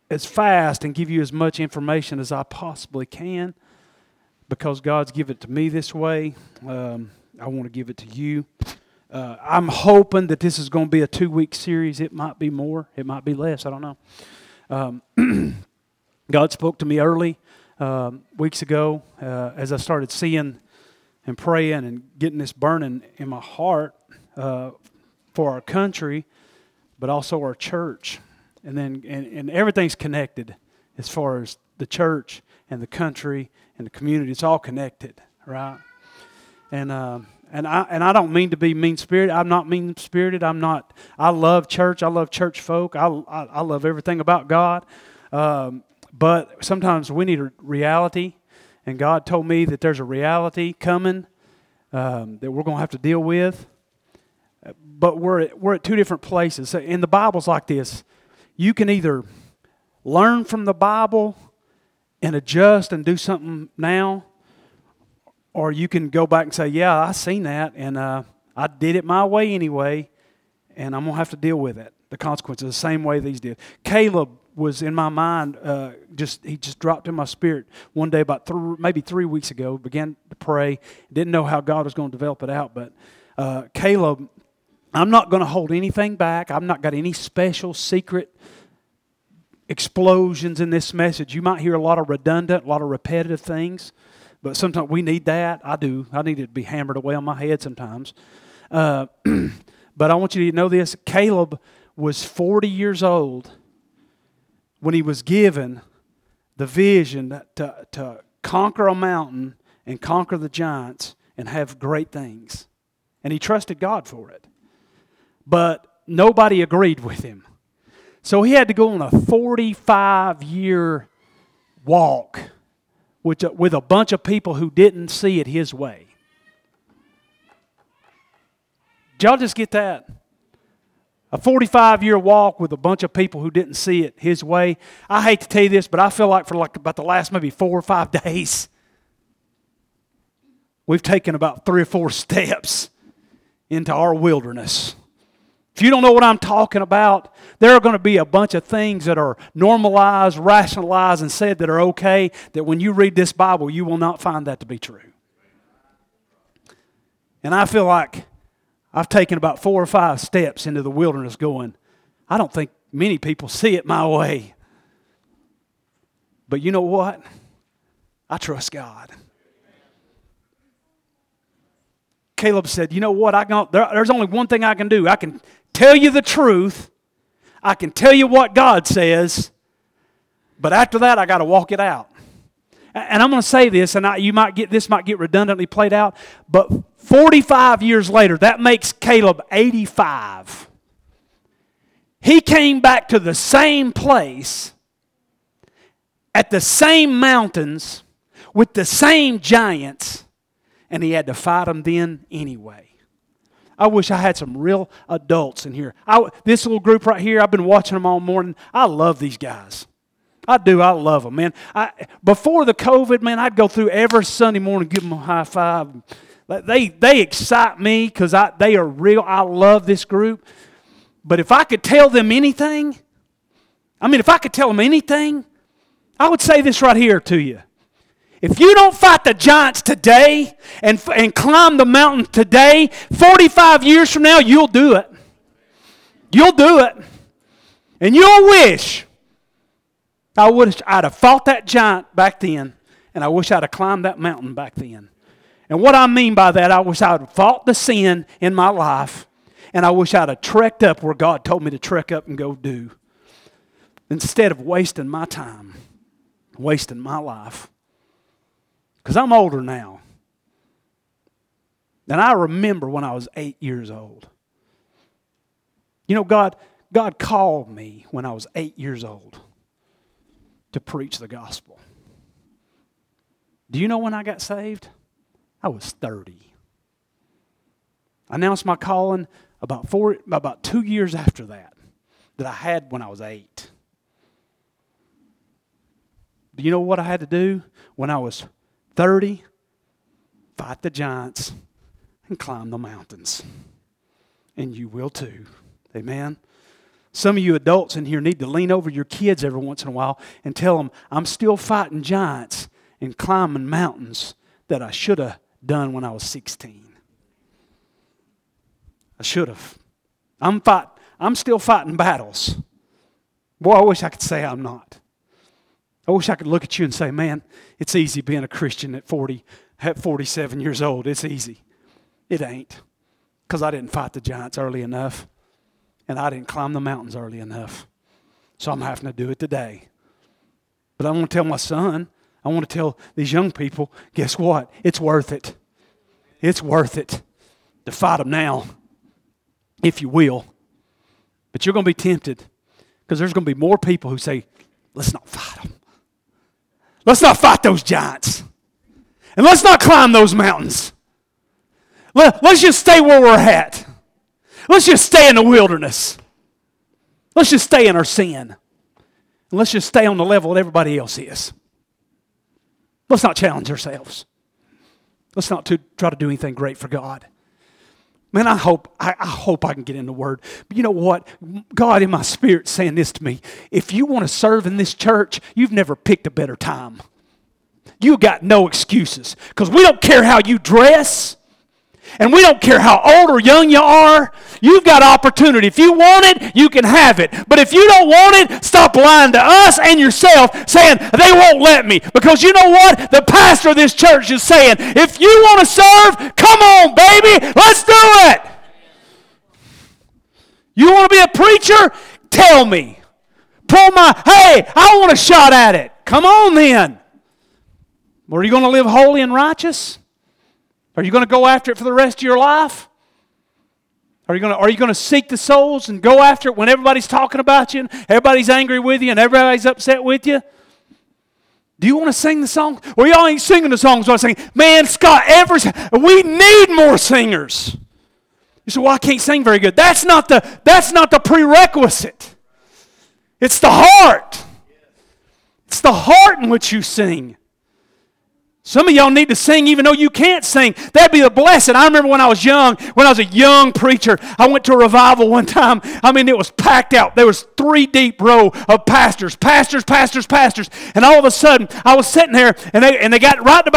as fast and give you as much information as I possibly can because God's given it to me this way. I want to give it to you. I'm hoping that this is going to be a 2-week series. It might be more. It might be less. I don't know. God spoke to me early weeks ago as I started seeing and praying and getting this burning in my heart for our country, but also our church. And then and everything's connected as far as the church and the country and the community. It's all connected, right? And I don't mean to be mean-spirited. I'm not mean-spirited. I love church. I love church folk. I love everything about God. But sometimes we need a reality. And God told me that there's a reality coming that we're going to have to deal with. But we're at two different places. And the Bible's like this. You can either learn from the Bible and adjust and do something now, or you can go back and say, yeah, I seen that, and I did it my way anyway, and I'm going to have to deal with it, the consequences, the same way these did. Caleb was in my mind, he just dropped in my spirit one day about maybe 3 weeks ago, began to pray, didn't know how God was going to develop it out, but Caleb, I'm not going to hold anything back. I've not got any special secret explosions in this message. You might hear a lot of redundant, a lot of repetitive things, but sometimes we need that. I do. I need it to be hammered away on my head sometimes. But I want you to know this. Caleb was 40 years old when he was given the vision to conquer a mountain and conquer the giants and have great things. And he trusted God for it. But nobody agreed with him. So he had to go on a 45-year walk with a bunch of people who didn't see it his way. Did y'all just get that? A 45-year walk with a bunch of people who didn't see it his way. I hate to tell you this, but I feel like for about the last maybe 4 or 5 days, we've taken about 3 or 4 steps into our wilderness. If you don't know what I'm talking about, there are going to be a bunch of things that are normalized, rationalized, and said that are okay, that when you read this Bible, you will not find that to be true. And I feel like I've taken about 4 or 5 steps into the wilderness going, I don't think many people see it my way. But you know what? I trust God. Caleb said, you know what? There's only one thing I can do. I can tell you the truth. I can tell you what God says. But after that, I got to walk it out. And I'm going to say this, and this might get redundantly played out, but 45 years later, that makes Caleb 85. He came back to the same place, at the same mountains, with the same giants, and he had to fight them then anyway. I wish I had some real adults in here. This little group right here, I've been watching them all morning. I love these guys. I do. I love them, man. Before the COVID, man, I'd go through every Sunday morning, give them a high five. They excite me because they are real. I love this group. But if I could tell them anything, I would say this right here to you. If you don't fight the giants today and climb the mountain today, 45 years from now, you'll do it. You'll do it. And you'll wish I'd have fought that giant back then, and I wish I'd have climbed that mountain back then. And what I mean by that, I wish I'd have fought the sin in my life, and I wish I'd have trekked up where God told me to trek up and go do, instead of wasting my time, wasting my life. Because I'm older now. And I remember when I was 8 years old. You know, God called me when I was 8 years old to preach the gospel. Do you know when I got saved? I was 30. I announced my calling about 2 years after that I had when I was 8. Do you know what I had to do when I was 30? Fight the giants and climb the mountains. And you will too. Amen? Some of you adults in here need to lean over your kids every once in a while and tell them, I'm still fighting giants and climbing mountains that I should have done when I was 16. I should have. I'm still fighting battles. Boy, I wish I could say I'm not. I wish I could look at you and say, man, it's easy being a Christian at 47 years old. It's easy. It ain't. Because I didn't fight the giants early enough. And I didn't climb the mountains early enough. So I'm having to do it today. But I want to tell my son, I want to tell these young people, guess what? It's worth it. It's worth it to fight them now, if you will. But you're going to be tempted because there's going to be more people who say, let's not fight them. Let's not fight those giants. And let's not climb those mountains. Let's just stay where we're at. Let's just stay in the wilderness. Let's just stay in our sin. And let's just stay on the level that everybody else is. Let's not challenge ourselves. Let's not try to do anything great for God. Man, I hope I can get in the Word. But you know what? God in my spirit saying this to me. If you want to serve in this church, you've never picked a better time. You got no excuses. Because we don't care how you dress. And we don't care how old or young you are. You've got opportunity. If you want it, you can have it. But if you don't want it, stop lying to us and yourself saying, they won't let me. Because you know what? The pastor of this church is saying, if you want to serve, come on, baby. Let's do it. You want to be a preacher? Tell me. Hey, I want a shot at it. Come on then. Are you going to live holy and righteous? Are you going to go after it for the rest of your life? Are you going to seek the souls and go after it when everybody's talking about you and everybody's angry with you and everybody's upset with you? Do you want to sing the song? Well, y'all ain't singing the songs. I'm saying, man, Scott, we need more singers. You say, well, I can't sing very good. That's not the prerequisite. It's the heart. It's the heart in which you sing. Some of y'all need to sing even though you can't sing. That'd be a blessing. I remember when I was a young preacher, I went to a revival one time. I mean, it was packed out. There was 3 deep row of pastors. And all of a sudden, I was sitting there, and they got right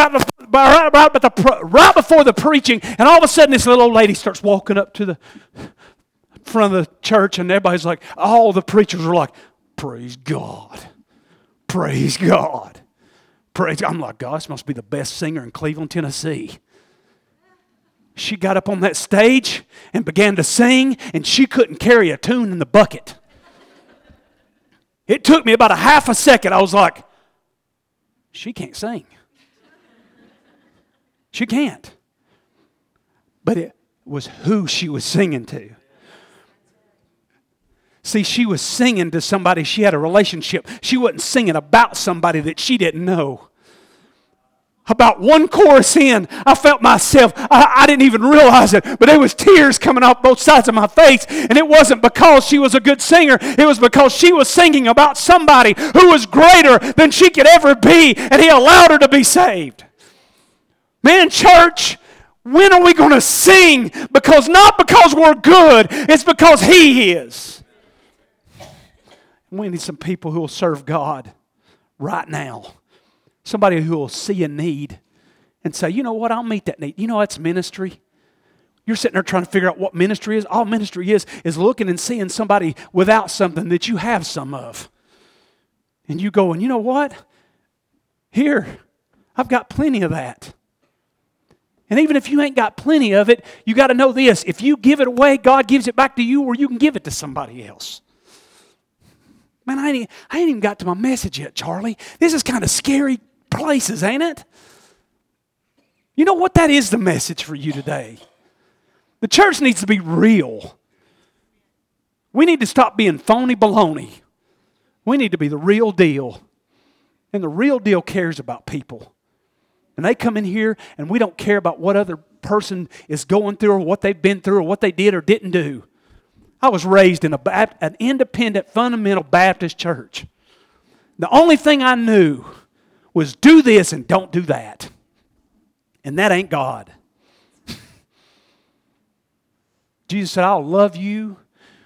before the preaching, and all of a sudden, this little old lady starts walking up to the front of the church, and everybody's like, all the preachers were like, praise God. Praise God. I'm like, God, this must be the best singer in Cleveland, Tennessee. She got up on that stage and began to sing, and she couldn't carry a tune in the bucket. It took me about a half a second. I was like, she can't sing. She can't. But it was who she was singing to. See, she was singing to somebody she had a relationship. She wasn't singing about somebody that she didn't know. About one chorus in, I felt myself, I didn't even realize it, but there was tears coming off both sides of my face, and it wasn't because she was a good singer. It was because she was singing about somebody who was greater than she could ever be, and He allowed her to be saved. Man, church, when are we going to sing? Not because we're good, it's because He is. We need some people who will serve God right now. Somebody who will see a need and say, you know what, I'll meet that need. You know, that's ministry. You're sitting there trying to figure out what ministry is. All ministry is looking and seeing somebody without something that you have some of. And you go, and you know what? Here, I've got plenty of that. And even if you ain't got plenty of it, you got to know this. If you give it away, God gives it back to you, or you can give it to somebody else. Man, I ain't even got to my message yet, Charlie. This is kind of scary places, ain't it? You know what? That is the message for you today. The church needs to be real. We need to stop being phony baloney. We need to be the real deal. And the real deal cares about people. And they come in here and we don't care about what other person is going through or what they've been through or what they did or didn't do. I was raised in an independent, fundamental Baptist church. The only thing I knew was do this and don't do that. And that ain't God. Jesus said, I'll love you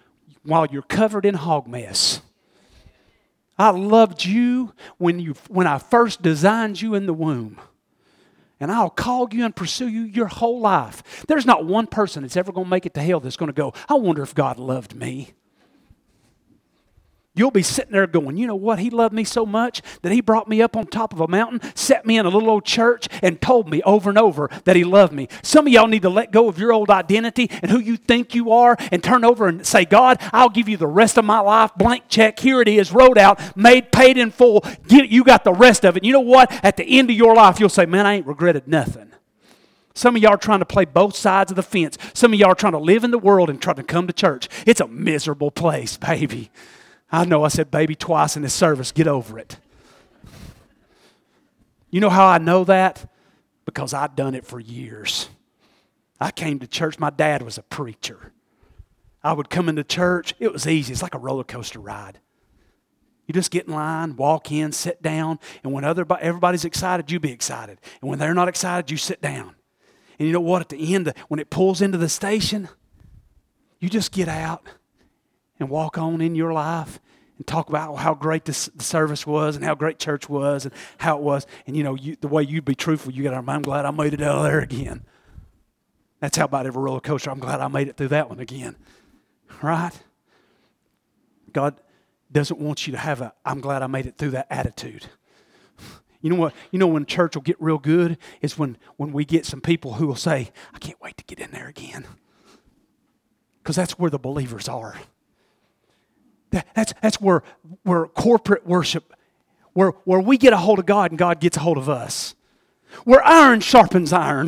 while you're covered in hog mess. I loved you when I first designed you in the womb. And I'll call you and pursue you your whole life. There's not one person that's ever going to make it to hell that's going to go, I wonder if God loved me. You'll be sitting there going, you know what? He loved me so much that He brought me up on top of a mountain, set me in a little old church, and told me over and over that He loved me. Some of y'all need to let go of your old identity and who you think you are and turn over and say, God, I'll give you the rest of my life. Blank check. Here it is. Wrote out. Made. Paid in full. You got the rest of it. You know what? At the end of your life, you'll say, man, I ain't regretted nothing. Some of y'all are trying to play both sides of the fence. Some of y'all are trying to live in the world and trying to come to church. It's a miserable place, baby. I know I said baby twice in this service. Get over it. You know how I know that? Because I've done it for years. I came to church. My dad was a preacher. I would come into church. It was easy. It's like a roller coaster ride. You just get in line, walk in, sit down, and when everybody's excited, you be excited. And when they're not excited, you sit down. And you know what? At the end, when it pulls into the station, you just get out and walk on in your life and talk about how great the service was and how great church was and how it was. And, you know, the way you'd be truthful, you got to, I'm glad I made it out of there again. That's how about every roller coaster. I'm glad I made it through that one again. Right? God doesn't want you to have I'm glad I made it through that attitude. You know what? You know when church will get real good is when we get some people who will say, I can't wait to get in there again. Because that's where the believers are. That's where corporate worship, where we get a hold of God and God gets a hold of us. Where iron sharpens iron.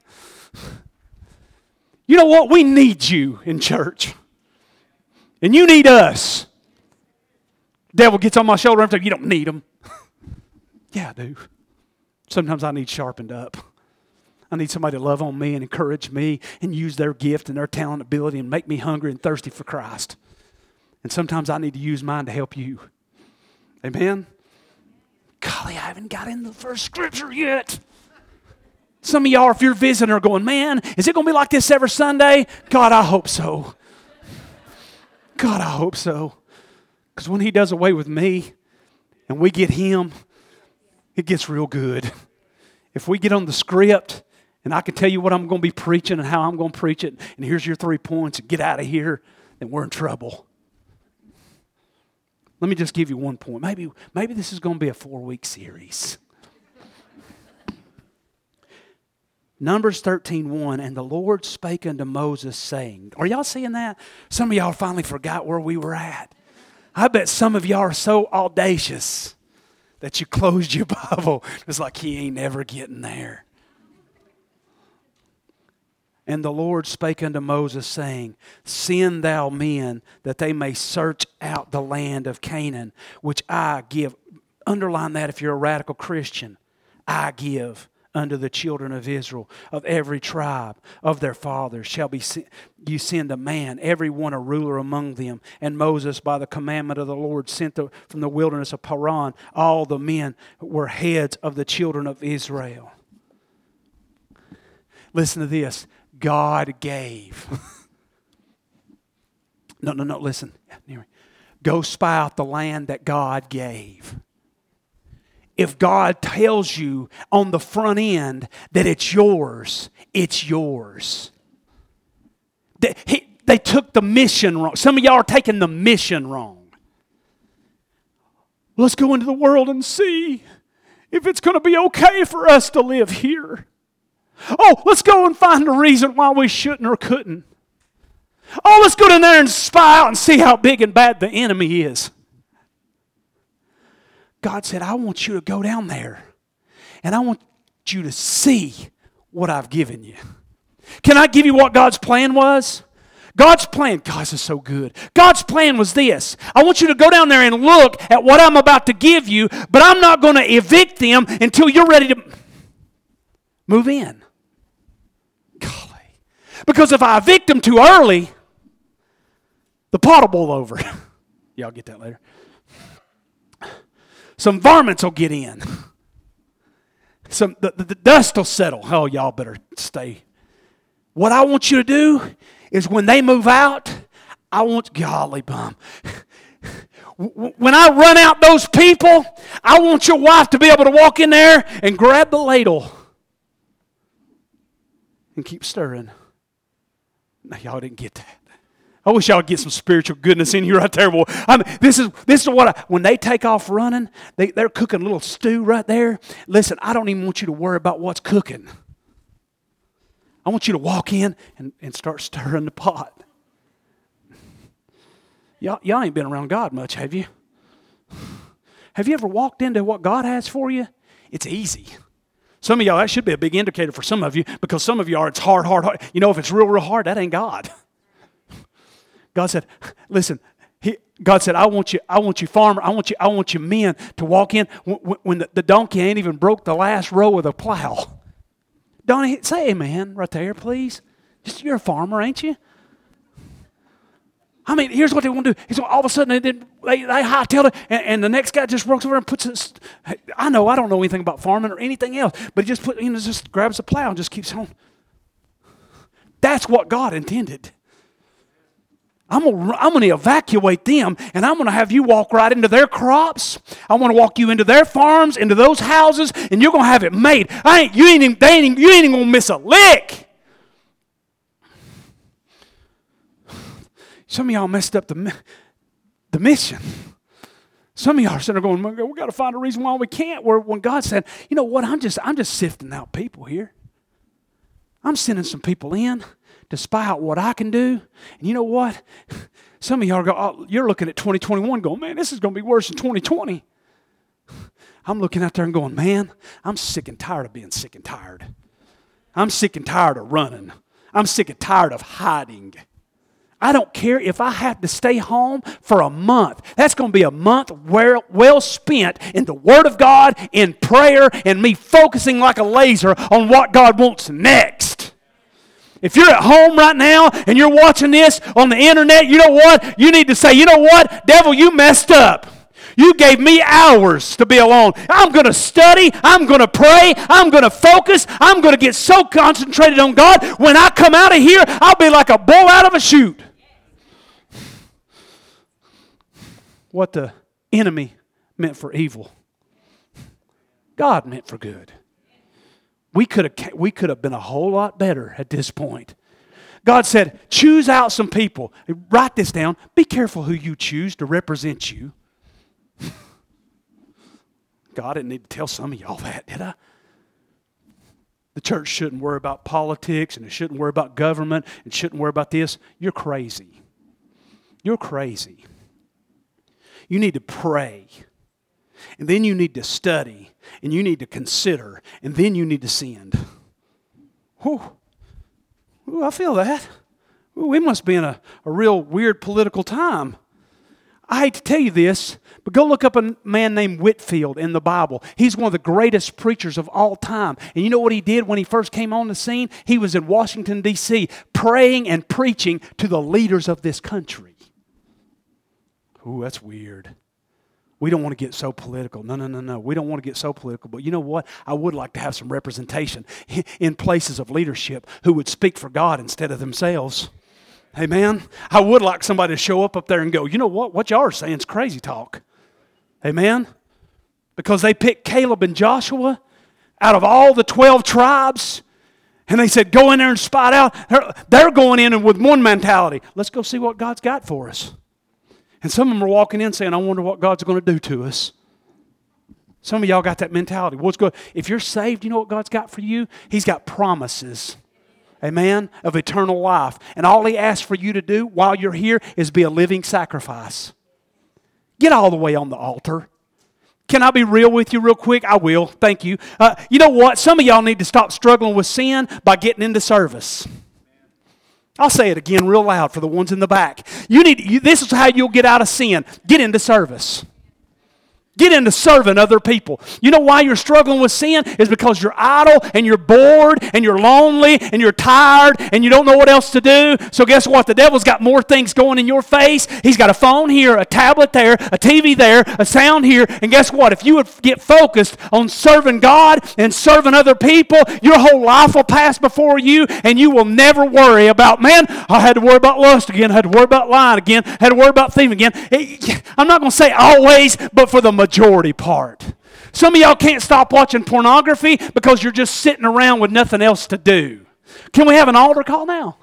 You know what? We need you in church. And you need us. Devil gets on my shoulder and says, you don't need them. Yeah, I do. Sometimes I need sharpened up. I need somebody to love on me and encourage me and use their gift and their talent, ability, and make me hungry and thirsty for Christ. And sometimes I need to use mine to help you. Amen? Golly, I haven't got into the first scripture yet. Some of y'all, if you're visiting, are going, man, is it going to be like this every Sunday? God, I hope so. God, I hope so. Because when He does away with me and we get Him, it gets real good. If we get on the script and I can tell you what I'm going to be preaching and how I'm going to preach it, and here's your 3 points, and get out of here, then we're in trouble. Let me just give you 1 point. Maybe this is going to be a 4-week series. Numbers 13:1, and the Lord spake unto Moses, saying, are y'all seeing that? Some of y'all finally forgot where we were at. I bet some of y'all are so audacious that you closed your Bible. It's like he ain't never getting there. And the Lord spake unto Moses, saying, send thou men, that they may search out the land of Canaan, which I give. Underline that if you're a radical Christian. I give unto the children of Israel, of every tribe of their fathers shall be you send a man, every one a ruler among them. And Moses, by the commandment of the Lord, sent from the wilderness of Paran all the men were heads of the children of Israel. Listen to this. God gave. No, listen. Go spy out the land that God gave. If God tells you on the front end that it's yours, it's yours. They took the mission wrong. Some of y'all are taking the mission wrong. Let's go into the world and see if it's going to be okay for us to live here. Oh, let's go and find a reason why we shouldn't or couldn't. Oh, let's go down there and spy out and see how big and bad the enemy is. God said, I want you to go down there and I want you to see what I've given you. Can I give you what God's plan was? God's plan, God, this is so good. God's plan was this. I want you to go down there and look at what I'm about to give you, but I'm not going to evict them until you're ready to move in. Golly. Because if I evict them too early, the pot will boil over. Y'all get that later. Some varmints will get in. The dust will settle. Oh, y'all better stay. What I want you to do is when they move out, I want, golly bum. When I run out those people, I want your wife to be able to walk in there and grab the ladle and keep stirring. Now, y'all didn't get that. I wish y'all would get some spiritual goodness in here right there. Boy. I mean, this is what when they take off running, they're cooking a little stew right there. Listen, I don't even want you to worry about what's cooking. I want you to walk in and start stirring the pot. Y'all ain't been around God much, have you? Have you ever walked into what God has for you? It's easy. Some of y'all, that should be a big indicator for some of you, because some of you it's hard. You know, if it's real hard, that ain't God. God said, listen, God said, I want you farmer, I want you men to walk in when the donkey ain't even broke the last row of the plow. Don't say amen right there, please. You're a farmer, ain't you? I mean, here's what they want to do. All of a sudden, they hightailed it, and the next guy just walks over and puts this. I don't know anything about farming or anything else, but he just grabs the plow and just keeps on. That's what God intended. I'm going to evacuate them, and I'm going to have you walk right into their crops. I want to walk you into their farms, into those houses, and you're going to have it made. You ain't even going to miss a lick. Some of y'all messed up the mission. Some of y'all are sitting there going, we got to find a reason why we can't. When God said, you know what, I'm just sifting out people here. I'm sending some people in to spy out what I can do. And you know what? Some of y'all you're looking at 2021 going, man, this is going to be worse than 2020. I'm looking out there and going, man, I'm sick and tired of being sick and tired. I'm sick and tired of running. I'm sick and tired of hiding. I don't care if I have to stay home for a month. That's going to be a month well spent in the Word of God, in prayer, and me focusing like a laser on what God wants next. If you're at home right now and you're watching this on the internet, you know what? You need to say, you know what? Devil, you messed up. You gave me hours to be alone. I'm going to study. I'm going to pray. I'm going to focus. I'm going to get so concentrated on God. When I come out of here, I'll be like a bull out of a chute. What the enemy meant for evil, God meant for good. We could have been a whole lot better at this point. God said, choose out some people. Write this down. Be careful who you choose to represent you. God, I didn't need to tell some of y'all that, did I? The church shouldn't worry about politics, and it shouldn't worry about government, and shouldn't worry about this. You're crazy. You're crazy. You need to pray. And then you need to study. And you need to consider. And then you need to send. Whew. Ooh, I feel that. Ooh, we must be in a real weird political time. I hate to tell you this, but go look up a man named Whitefield in the Bible. He's one of the greatest preachers of all time. And you know what he did when he first came on the scene? He was in Washington, D.C., praying and preaching to the leaders of this country. Ooh, that's weird. We don't want to get so political. No. We don't want to get so political. But you know what? I would like to have some representation in places of leadership who would speak for God instead of themselves. Amen? I would like somebody to show up there and go, you know what? What y'all are saying is crazy talk. Amen? Because they picked Caleb and Joshua out of all the 12 tribes. And they said, go in there and spy it out. They're going in with one mentality. Let's go see what God's got for us. And some of them are walking in saying, I wonder what God's going to do to us. Some of y'all got that mentality. What's good? If you're saved, you know what God's got for you? He's got promises. Amen? Of eternal life. And all He asks for you to do while you're here is be a living sacrifice. Get all the way on the altar. Can I be real with you real quick? I will. Thank you. You know what? Some of y'all need to stop struggling with sin by getting into service. I'll say it again real loud for the ones in the back. This is how you'll get out of sin. Get into service. Get into serving other people. You know why you're struggling with sin? Is because you're idle and you're bored and you're lonely and you're tired and you don't know what else to do. So guess what? The devil's got more things going in your face. He's got a phone here, a tablet there, a TV there, a sound here. And guess what? If you would get focused on serving God and serving other people, your whole life will pass before you and you will never worry about, man, I had to worry about lust again. I had to worry about lying again. I had to worry about thieving again. I'm not going to say always, but for the majority part. Some of y'all can't stop watching pornography because you're just sitting around with nothing else to do. Can we have an altar call now?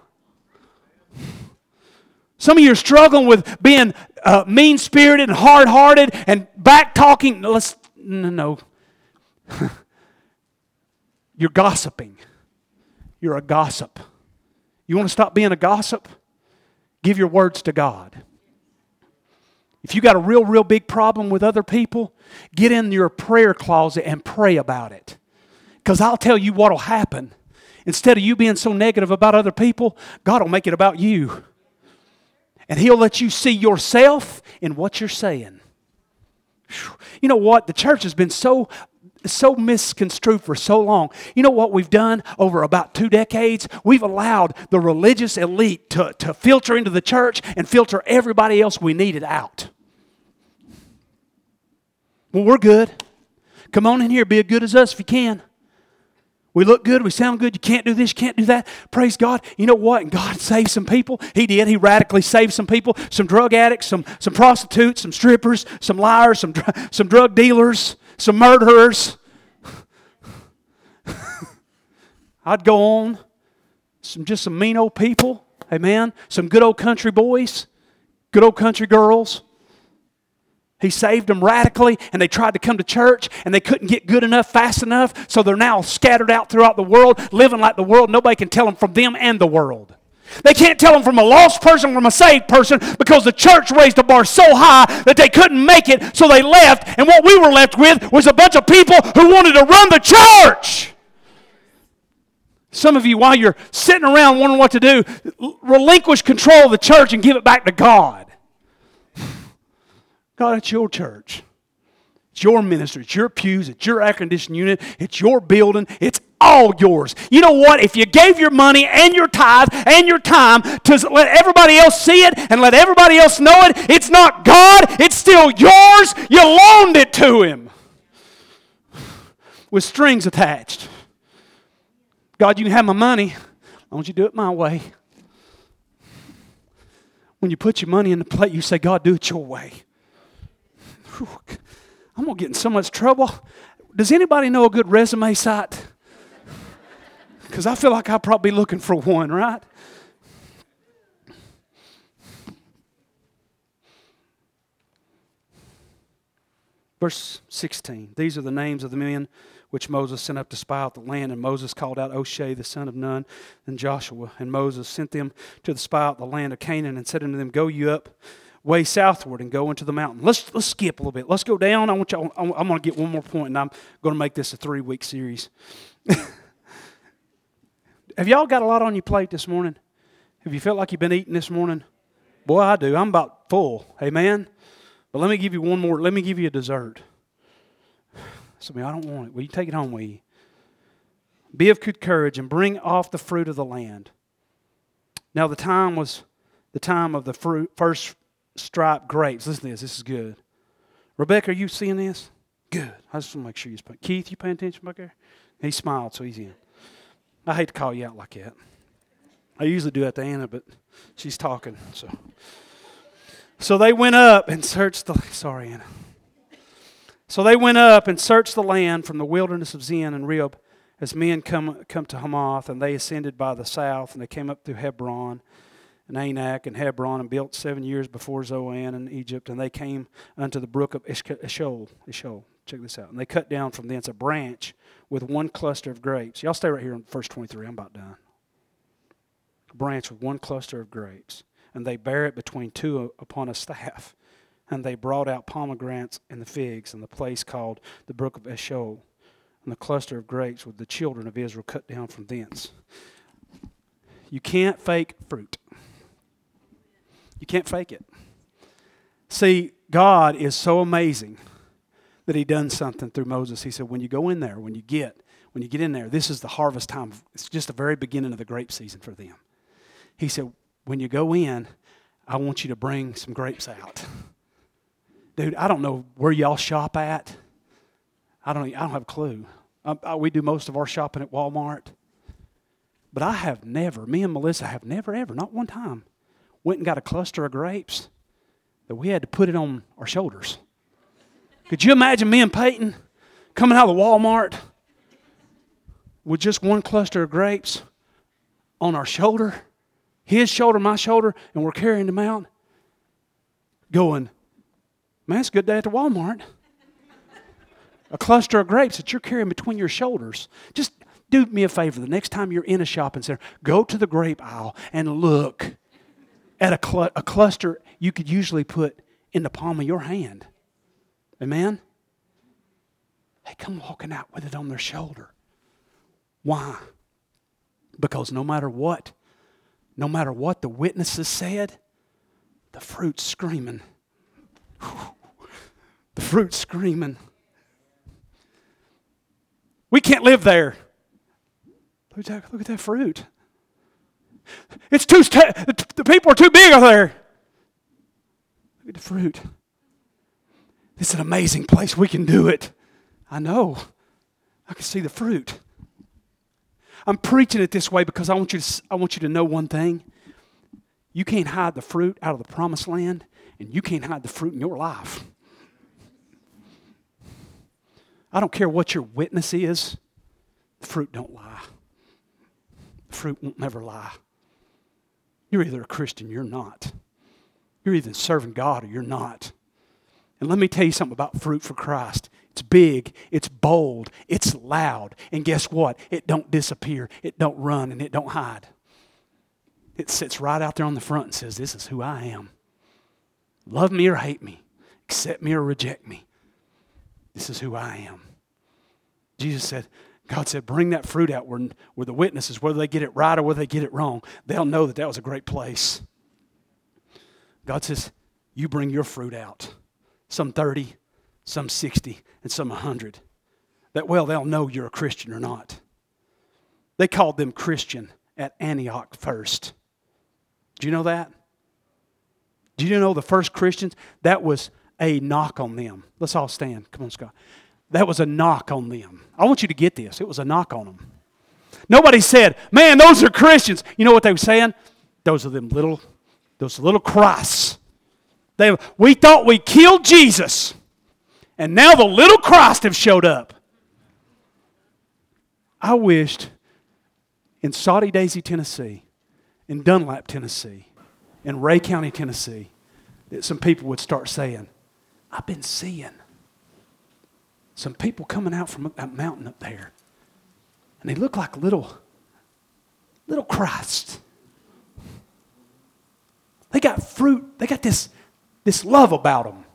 Some of you are struggling with being mean-spirited and hard-hearted and back-talking. No. You're gossiping. You're a gossip. You want to stop being a gossip? Give your words to God. If you got a real big problem with other people, get in your prayer closet and pray about it. Because I'll tell you what will happen. Instead of you being so negative about other people, God will make it about you. And He'll let you see yourself in what you're saying. You know what? The church has been so misconstrued for so long. You know what we've done over about 2 decades? We've allowed the religious elite to filter into the church and filter everybody else we needed out. Well, we're good. Come on in here, be as good as us if you can. We look good, we sound good, you can't do this, you can't do that. Praise God. You know what? And God saved some people. He did. He radically saved some people. Some drug addicts, some prostitutes, some strippers, some liars, some drug dealers, some murderers. I'd go on. Just some mean old people. Amen. Some good old country boys. Good old country girls. He saved them radically, and they tried to come to church, and they couldn't get good enough fast enough, so they're now scattered out throughout the world, living like the world. Nobody can tell them from them and the world. They can't tell them from a lost person from a saved person because the church raised the bar so high that they couldn't make it, so they left, and what we were left with was a bunch of people who wanted to run the church. Some of you, while you're sitting around wondering what to do, relinquish control of the church and give it back to God. God, it's your church. It's your ministry. It's your pews. It's your air conditioning unit. It's your building. It's all yours. You know what? If you gave your money and your tithe and your time to let everybody else see it and let everybody else know it, it's not God. It's still yours. You loaned it to Him with strings attached. God, you can have my money. I want you to do it my way. When you put your money in the plate, you say, God, do it your way. Whew. I'm going to get in so much trouble. Does anybody know a good resume site? Because I feel like I'll probably be looking for one, right? Verse 16. These are the names of the men which Moses sent up to spy out the land. And Moses called out Oshai, the son of Nun, and Joshua. And Moses sent them to spy out the land of Canaan and said unto them, Go you up way southward and go into the mountain. Let's skip a little bit. Let's go down. I'm going to get one more point, and I'm going to make this a 3-week series. Have y'all got a lot on your plate this morning? Have you felt like you've been eating this morning? Boy, I do. I'm about full. Amen? But let me give you one more. Let me give you a dessert. Somebody, I don't want it. Well, you take it home with you. Be of good courage and bring off the fruit of the land. Now the time was the time of the first striped grapes. Listen to this. This is good. Rebecca, are you seeing this? Good. I just want to make sure you're paying. Keith, you paying attention back there? He smiled, so he's in. I hate to call you out like that. I usually do that to Anna, but she's talking. So they went up and searched the... Sorry, Anna. So they went up and searched the land from the wilderness of Zin and Rib as men come to Hamath, and they ascended by the south, and they came up through Hebron and Anak and Hebron and built 7 years before Zoan in Egypt, and they came unto the brook of Eshcol. Check this out. And they cut down from thence a branch with one cluster of grapes. Y'all stay right here on verse 23. I'm about done. A branch with one cluster of grapes. And they bare it between two upon a staff. And they brought out pomegranates and the figs in the place called the brook of Eshcol. And the cluster of grapes with the children of Israel cut down from thence. You can't fake fruit. You can't fake it. See, God is so amazing that he done something through Moses. He said, when you go in there, when you get in there, this is the harvest time. It's just the very beginning of the grape season for them. He said, when you go in, I want you to bring some grapes out. Dude, I don't know where y'all shop at. I don't have a clue. We do most of our shopping at Walmart. But me and Melissa have never, ever, not one time, went and got a cluster of grapes that we had to put it on our shoulders. Could you imagine me and Peyton coming out of the Walmart with just one cluster of grapes on our shoulder, his shoulder, my shoulder, and we're carrying them out, going, man, it's a good day at the Walmart. A cluster of grapes that you're carrying between your shoulders. Just do me a favor. The next time you're in a shopping center, go to the grape aisle and look at a cluster you could usually put in the palm of your hand. Amen? They come walking out with it on their shoulder. Why? Because no matter what the witnesses said, the fruit's screaming. The fruit's screaming. We can't live there. Look at that fruit. The people are too big out there. Look at the fruit. It's an amazing place. We can do it. I know. I can see the fruit. I'm preaching it this way because I want you to know one thing. You can't hide the fruit out of the promised land, and you can't hide the fruit in your life. I don't care what your witness is. The fruit don't lie. The fruit won't never lie. You're either a Christian or you're not. You're either serving God or you're not. And let me tell you something about fruit for Christ. It's big, it's bold, it's loud. And guess what? It don't disappear, it don't run, and it don't hide. It sits right out there on the front and says, this is who I am. Love me or hate me. Accept me or reject me. This is who I am. God said, bring that fruit out where the witnesses, whether they get it right or whether they get it wrong, they'll know that was a great place. God says, you bring your fruit out. Some 30, some 60, and some 100. They'll know you're a Christian or not. They called them Christian at Antioch first. Do you know that? Do you know the first Christians? That was a knock on them. Let's all stand. Come on, Scott. That was a knock on them. I want you to get this. It was a knock on them. Nobody said, man, those are Christians. You know what they were saying? Those are those little Christs. We thought we killed Jesus, and now the little Christ have showed up. I wished in Soddy Daisy, Tennessee, in Dunlap, Tennessee, in Ray County, Tennessee, that some people would start saying, I've been seeing some people coming out from that mountain up there, and they look like little Christ. They got fruit. They got this love about them.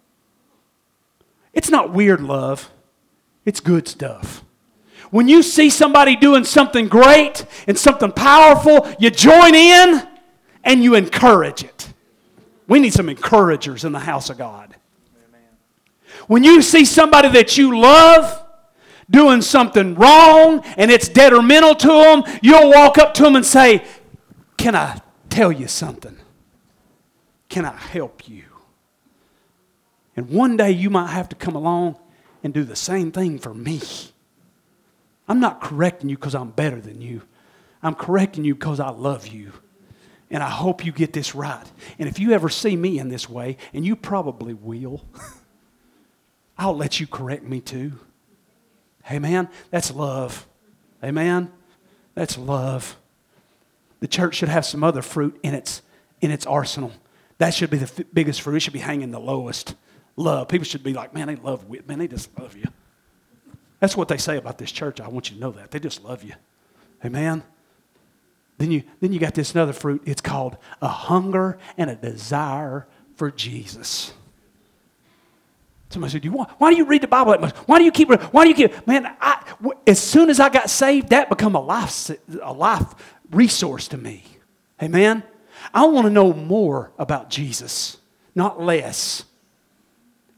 It's not weird love. It's good stuff. When you see somebody doing something great and something powerful, you join in and you encourage it. We need some encouragers in the house of God. Amen. When you see somebody that you love doing something wrong and it's detrimental to them, you'll walk up to them and say, can I tell you something? Can I help you? And one day you might have to come along and do the same thing for me. I'm not correcting you because I'm better than you. I'm correcting you because I love you. And I hope you get this right. And if you ever see me in this way, and you probably will, I'll let you correct me too. Amen? That's love. Amen? That's love. The church should have some other fruit in its arsenal. That should be the biggest fruit. It should be hanging the lowest. Love. People should be like, man, they love you. Man, they just love you. That's what they say about this church. I want you to know that. They just love you. Amen? Then you got this another fruit. It's called a hunger and a desire for Jesus. Somebody said, why do you read the Bible that much? Why do you keep, man, as soon as I got saved, that became a life resource to me. Amen? I want to know more about Jesus, not less.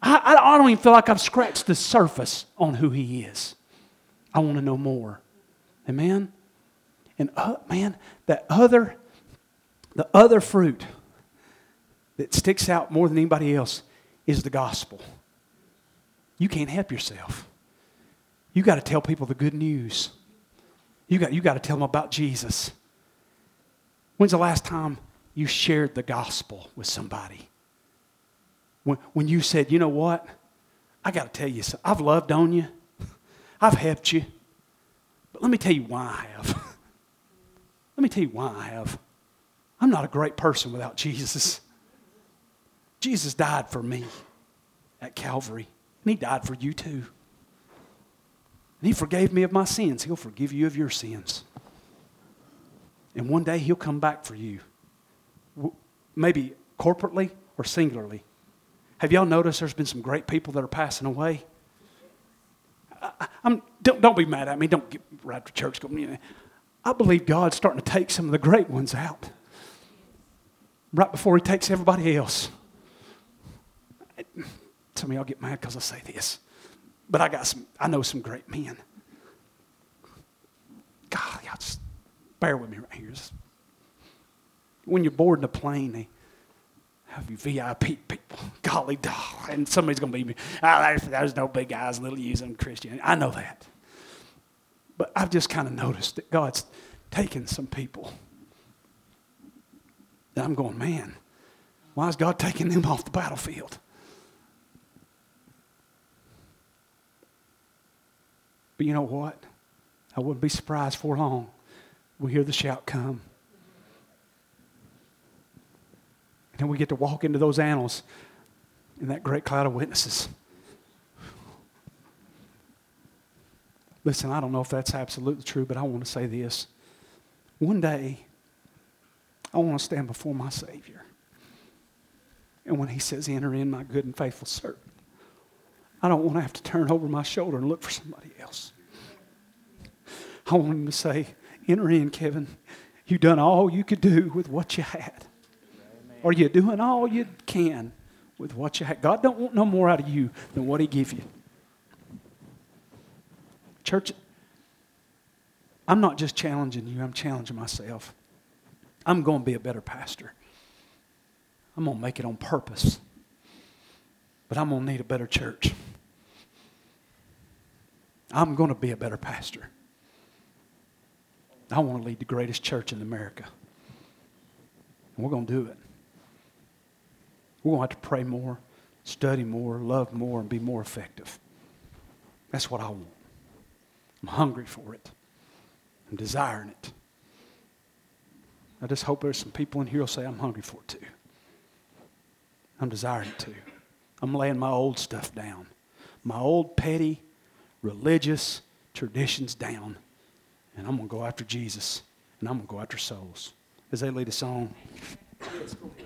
I don't even feel like I've scratched the surface on who He is. I want to know more. Amen? And man, the other fruit that sticks out more than anybody else is the gospel. You can't help yourself. You got to tell people the good news. You got to tell them about Jesus. When's the last time you shared the gospel with somebody? When you said, you know what? I got to tell you something. I've loved on you. I've helped you. But let me tell you why I have. Let me tell you why I have. I'm not a great person without Jesus. Jesus died for me at Calvary. And He died for you too. And He forgave me of my sins. He'll forgive you of your sins. And one day He'll come back for you. Maybe corporately or singularly. Have y'all noticed there's been some great people that are passing away? Don't be mad at me. Don't get right after church. I believe God's starting to take some of the great ones out. Right before He takes everybody else. Some of y'all get mad because I say this. But I know some great men. God, y'all just bear with me right here. When you're boarding a plane, they have you VIP people. Golly dog. And somebody's going to be, there's no big eyes, little U's in Christianity. I know that. But I've just kind of noticed that God's taken some people. And I'm going, man, why is God taking them off the battlefield? But you know what? I wouldn't be surprised for long. We hear the shout come. And then we get to walk into those annals in that great cloud of witnesses. Listen, I don't know if that's absolutely true, but I want to say this. One day, I want to stand before my Savior. And when He says, enter in, my good and faithful servant, I don't want to have to turn over my shoulder and look for somebody else. I want Him to say, enter in, Kevin. You've done all you could do with what you had. Or you're doing all you can with what you had. God don't want no more out of you than what He give you. Church, I'm not just challenging you, I'm challenging myself. I'm going to be a better pastor. I'm going to make it on purpose. But I'm going to need a better church. I'm going to be a better pastor. I want to lead the greatest church in America. And we're going to do it. We're going to have to pray more, study more, love more, and be more effective. That's what I want. I'm hungry for it. I'm desiring it. I just hope there's some people in here who'll say, I'm hungry for it too. I'm desiring it too. I'm laying my old stuff down. My old petty, religious traditions down. And I'm going to go after Jesus. And I'm going to go after souls. As they lead a song, let's go.